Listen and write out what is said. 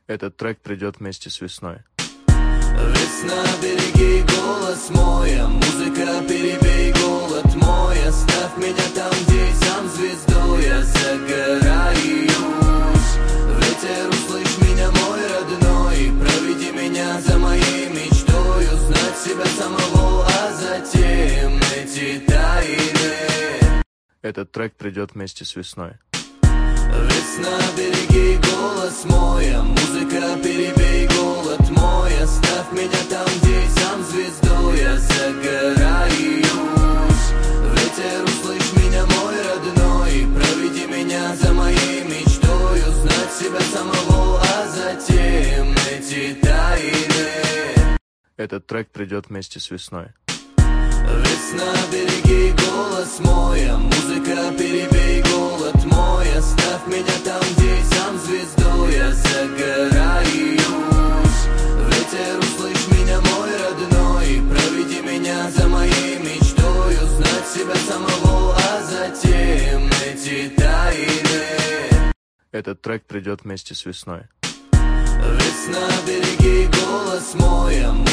Этот трек придет вместе с весной. Весна, береги голос мой, а музыка, перебей голод мой. Оставь меня там, где сам звездой я загораюсь. Ветер, услышь меня, мой родной, проведи меня за моей мечтой. Узнать себя самого, а затем эти тайны. Этот трек придет вместе с весной. Весна, береги голос мой, а музыка, перебей голод мой. Оставь меня там, где сам звездой я загораюсь. Ветер, услышь меня, мой родной, проведи меня за моей мечтой. Узнать себя самого, а затем эти тайны. Этот трек придет вместе с весной. Весна, береги голос мой, а музыка, перебей голод мой. Оставь меня там, где сам звездой я загораюсь. Ветер, услышь меня, мой родной, проведи меня за моей мечтой. Узнать себя самого, а затем эти тайны. Этот трек придет вместе с весной. Весна, береги голос мой, а